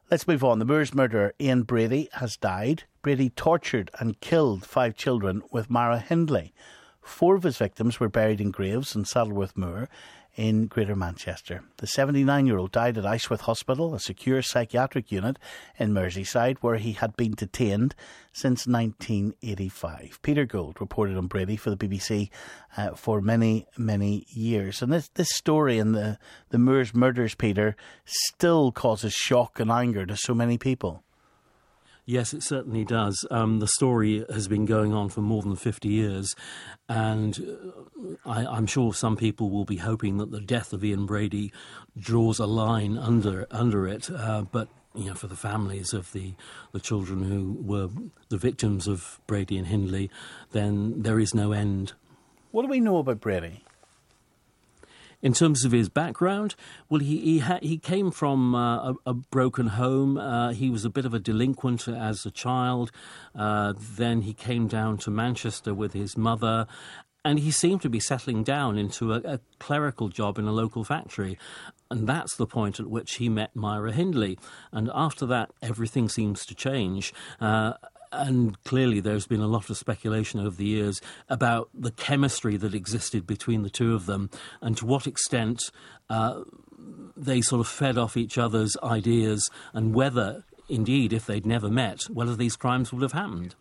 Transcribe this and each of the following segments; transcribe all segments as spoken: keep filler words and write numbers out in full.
Let's move on. The Moors murderer Ian Brady has died. Brady tortured and killed five children with Mara Hindley. Four of his victims were buried in graves in Saddleworth Moor in Greater Manchester. The seventy-nine-year-old died at Ashworth Hospital, a secure psychiatric unit in Merseyside, where he had been detained since nineteen eighty-five. Peter Gould reported on Brady for the B B C uh, for many, many years. And this, this story and the, the Moors murders, Peter, still causes shock and anger to so many people. Yes, it certainly does. Um, the story has been going on for more than fifty years, and I, I'm sure some people will be hoping that the death of Ian Brady draws a line under under it. Uh, but you know, for the families of the the children who were the victims of Brady and Hindley, then there is no end. What do we know about Brady? In terms of his background, well, he he, ha- he came from uh, a, a broken home. Uh, he was a bit of a delinquent as a child. Uh, then he came down to Manchester with his mother, and he seemed to be settling down into a, a clerical job in a local factory. And that's the point at which he met Myra Hindley. And after that, everything seems to change. Uh, And clearly there's been a lot of speculation over the years about the chemistry that existed between the two of them and to what extent uh, they sort of fed off each other's ideas and whether, indeed, if they'd never met, whether these crimes would have happened.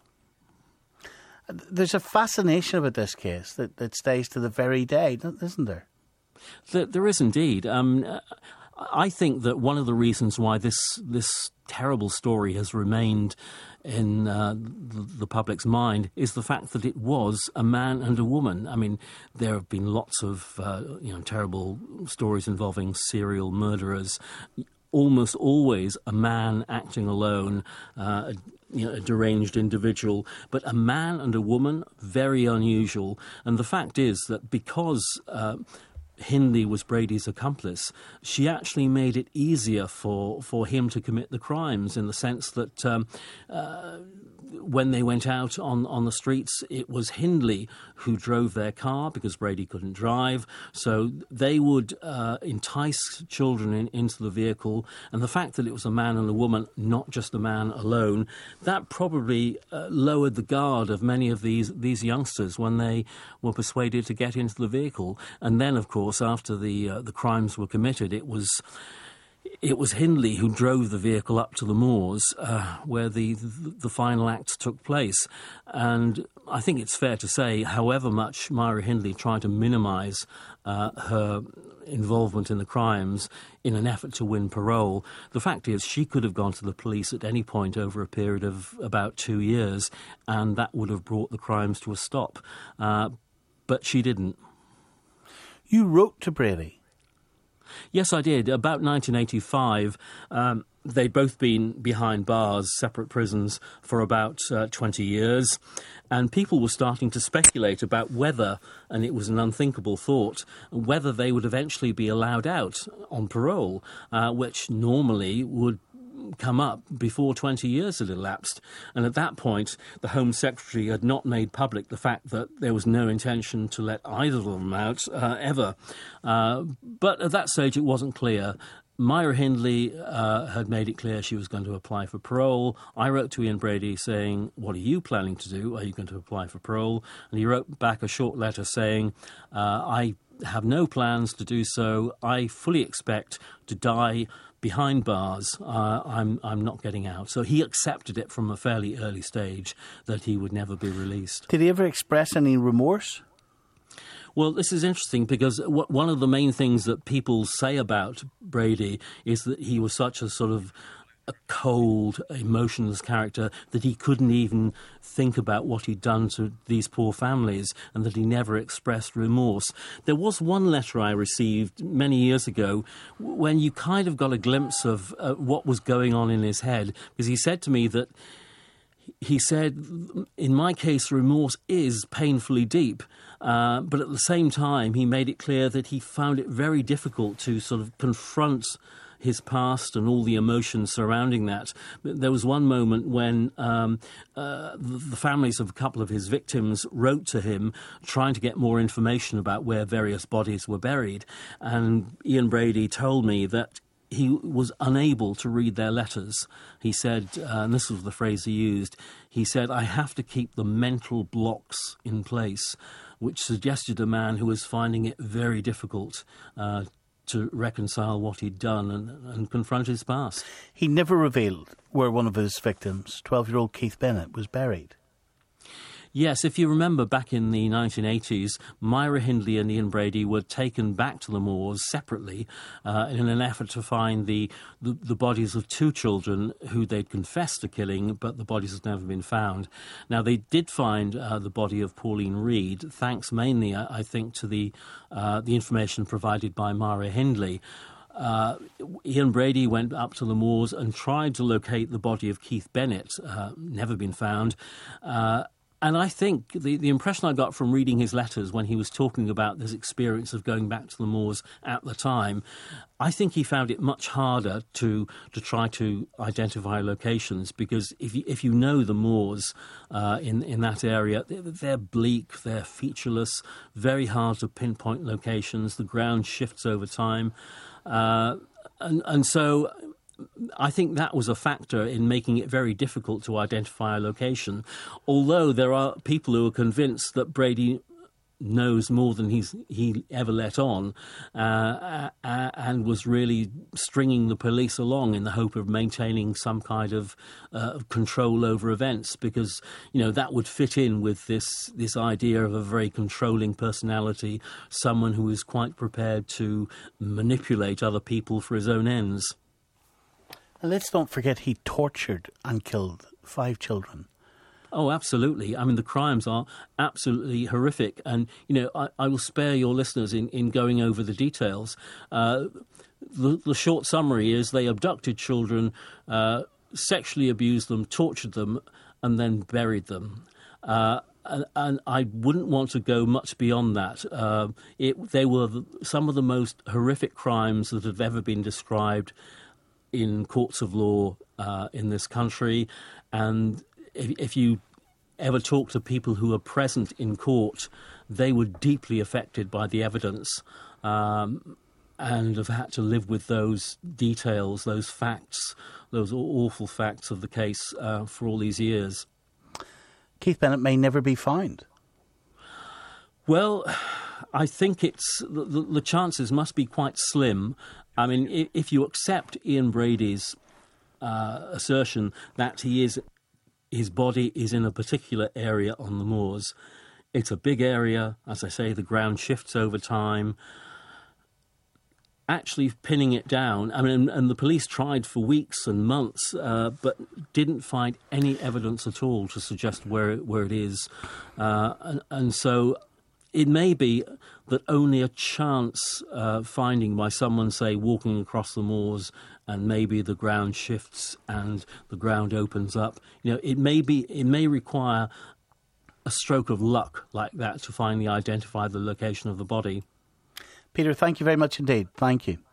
There's a fascination about this case that, that stays to the very day, isn't there? There, there is indeed. Um, I think that one of the reasons why this this terrible story has remained in uh, the, the public's mind is the fact that it was a man and a woman. I mean, there have been lots of uh, you know terrible stories involving serial murderers. Almost always a man acting alone, uh, a, you know, a deranged individual, but a man and a woman, very unusual. And the fact is that because Uh, Hindley was Brady's accomplice, she actually made it easier for, for him to commit the crimes in the sense that um, uh, when they went out on, on the streets, it was Hindley who drove their car because Brady couldn't drive. So they would uh, entice children in, into the vehicle. And the fact that it was a man and a woman, not just a man alone, that probably uh, lowered the guard of many of these, these youngsters when they were persuaded to get into the vehicle. And then, of course, after the uh, the crimes were committed, it was it was Hindley who drove the vehicle up to the moors uh, where the, the the final act took place. And I think it's fair to say, however much Myra Hindley tried to minimise uh, her involvement in the crimes in an effort to win parole, the fact is she could have gone to the police at any point over a period of about two years, and that would have brought the crimes to a stop. Uh, but she didn't. You wrote to Brady. Yes, I did. About nineteen eighty-five, um, they'd both been behind bars, separate prisons, for about uh, twenty years, and people were starting to speculate about whether, and it was an unthinkable thought, whether they would eventually be allowed out on parole, uh, which normally would come up before twenty years had elapsed. And at that point, the Home Secretary had not made public the fact that there was no intention to let either of them out, uh, ever. Uh, but at that stage, it wasn't clear. Myra Hindley uh, had made it clear she was going to apply for parole. I wrote to Ian Brady saying, what are you planning to do? Are you going to apply for parole? And he wrote back a short letter saying, uh, I have no plans to do so. I fully expect to die behind bars. uh, I'm I'm not getting out. So he accepted it from a fairly early stage that he would never be released. Did he ever express any remorse? Well, this is interesting because w- one of the main things that people say about Brady is that he was such a sort of a cold, emotionless character that he couldn't even think about what he'd done to these poor families and that he never expressed remorse. There was one letter I received many years ago when you kind of got a glimpse of uh, what was going on in his head, because he said to me that he said, in my case, remorse is painfully deep. Uh, but at the same time, he made it clear that he found it very difficult to sort of confront his past and all the emotions surrounding that. There was one moment when um, uh, the families of a couple of his victims wrote to him trying to get more information about where various bodies were buried. And Ian Brady told me that he was unable to read their letters. He said, uh, and this was the phrase he used, he said, "I have to keep the mental blocks in place," which suggested a man who was finding it very difficult uh, to reconcile what he'd done and, and confront his past. He never revealed where one of his victims, twelve-year-old Keith Bennett, was buried. Yes, if you remember back in the nineteen eighties, Myra Hindley and Ian Brady were taken back to the moors separately uh, in an effort to find the, the, the bodies of two children who they'd confessed to killing, but the bodies had never been found. Now, they did find uh, the body of Pauline Reed, thanks mainly, I, I think, to the, uh, the information provided by Myra Hindley. Uh, Ian Brady went up to the moors and tried to locate the body of Keith Bennett, uh, never been found. Uh, And I think the, the impression I got from reading his letters when he was talking about this experience of going back to the moors at the time, I think he found it much harder to to try to identify locations, because if you, if you know the moors uh, in, in that area, they're, they're bleak, they're featureless, very hard to pinpoint locations, the ground shifts over time. Uh, and, and so I think that was a factor in making it very difficult to identify a location, although there are people who are convinced that Brady knows more than he's he ever let on, uh, uh, and was really stringing the police along in the hope of maintaining some kind of uh, control over events, because, you know, that would fit in with this this idea of a very controlling personality, someone who is quite prepared to manipulate other people for his own ends. And let's not forget he tortured and killed five children. Oh, absolutely. I mean, the crimes are absolutely horrific. And, you know, I, I will spare your listeners in, in going over the details. Uh, the, the short summary is they abducted children, uh, sexually abused them, tortured them, and then buried them. Uh, and, and I wouldn't want to go much beyond that. Uh, it, they were the, some of the most horrific crimes that have ever been described in courts of law uh, in this country. And if, if you ever talk to people who are present in court, they were deeply affected by the evidence um, and have had to live with those details, those facts, those awful facts of the case uh, for all these years. Keith Bennett may never be found. Well, I think it's the, the chances must be quite slim. I mean, if you accept Ian Brady's uh, assertion that he is, his body is in a particular area on the moors, it's a big area. As I say, the ground shifts over time. Actually pinning it down, I mean, and the police tried for weeks and months, uh, but didn't find any evidence at all to suggest where it, where it is, uh, and, and so it may be that only a chance uh, finding by someone, say, walking across the moors, and maybe the ground shifts and the ground opens up. You know, it may be, it may require a stroke of luck like that to finally identify the location of the body. Peter, thank you very much indeed. Thank you.